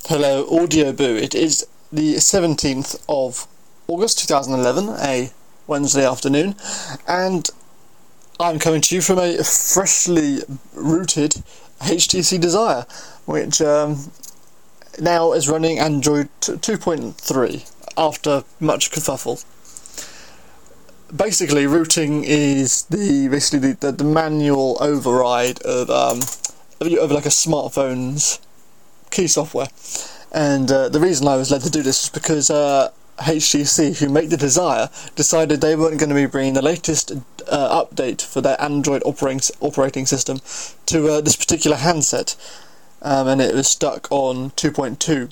Hello, Audioboo. It is the 17th of August 2011, a Wednesday afternoon, and I'm coming to you from a freshly rooted HTC Desire, which now is running Android 2.3 after much kerfuffle. Basically, rooting is the manual override of like a smartphone's key software, and the reason I was led to do this is because HTC, who make the Desire, decided they weren't going to be bringing the latest update for their Android operating system to this particular handset, and it was stuck on 2.2,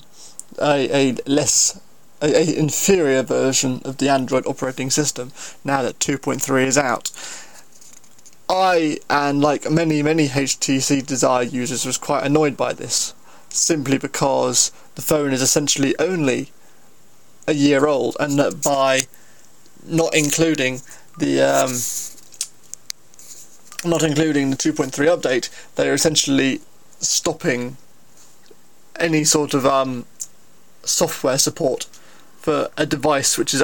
a inferior version of the Android operating system. Now that 2.3 is out, I, and like many HTC Desire users, was quite annoyed by this, simply because the phone is essentially only a year old, and that by not including the 2.3 update, they are essentially stopping any sort of software support for a device which is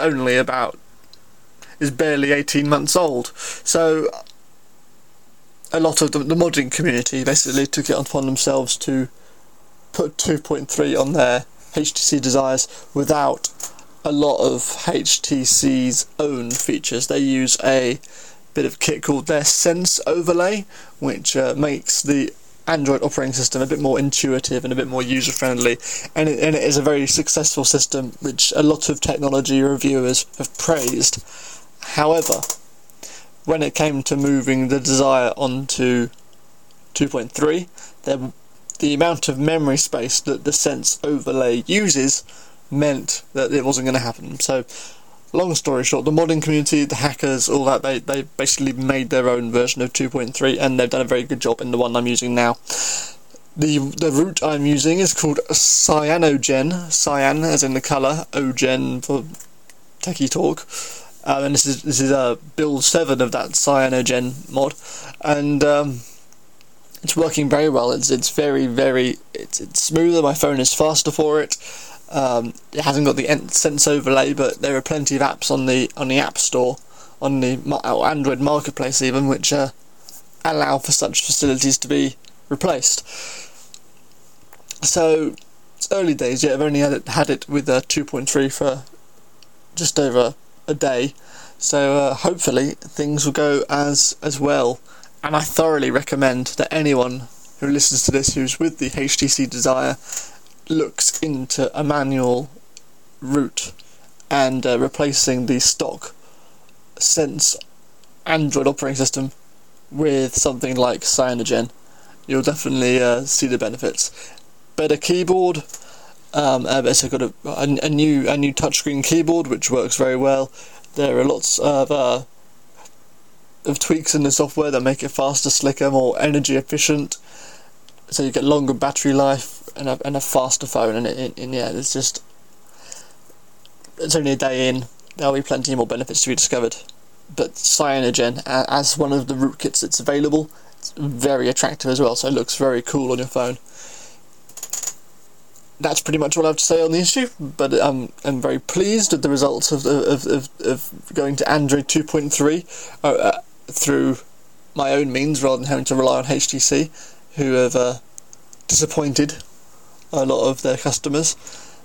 barely 18 months old. So a lot of the modding community basically took it upon themselves to put 2.3 on their HTC Desires without a lot of HTC's own features. They use a bit of kit called their Sense Overlay, which makes the Android operating system a bit more intuitive and a bit more user-friendly, and it is a very successful system which a lot of technology reviewers have praised. However, when it came to moving the Desire onto 2.3, the amount of memory space that the Sense Overlay uses meant that it wasn't going to happen. So, long story short, the modding community, the hackers, all that, they basically made their own version of 2.3, and they've done a very good job in the one I'm using now. The root I'm using is called Cyanogen, cyan as in the colour, Ogen for techie talk, and this is build 7 of that Cyanogen mod, and it's working very well. It's smoother. My phone is faster for it. It hasn't got the Sense Overlay, but there are plenty of apps on the App Store, on the Android Marketplace even, which allow for such facilities to be replaced. So it's early days yet. I've only had it with 2.3 for just over a day, so hopefully things will go as well. And I thoroughly recommend that anyone who listens to this who's with the HTC Desire looks into a manual root and replacing the stock Sense Android operating system with something like Cyanogen. You'll definitely see the benefits. Better keyboard. It's got a new touchscreen keyboard which works very well. There are lots of tweaks in the software that make it faster, slicker, more energy efficient, so you get longer battery life and a faster phone. And yeah, it's only a day in. There'll be plenty more benefits to be discovered. But Cyanogen, as one of the rootkits that's available, it's very attractive as well, so it looks very cool on your phone. That's pretty much all I have to say on the issue, but I'm very pleased with the results of going to Android 2.3 through my own means, rather than having to rely on HTC, who have disappointed a lot of their customers.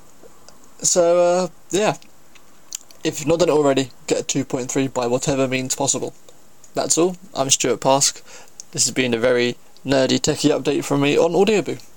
So yeah, if you've not done it already, get a 2.3 by whatever means possible. That's all. I'm Stuart Pask. This has been a very nerdy techie update from me on Audioboo.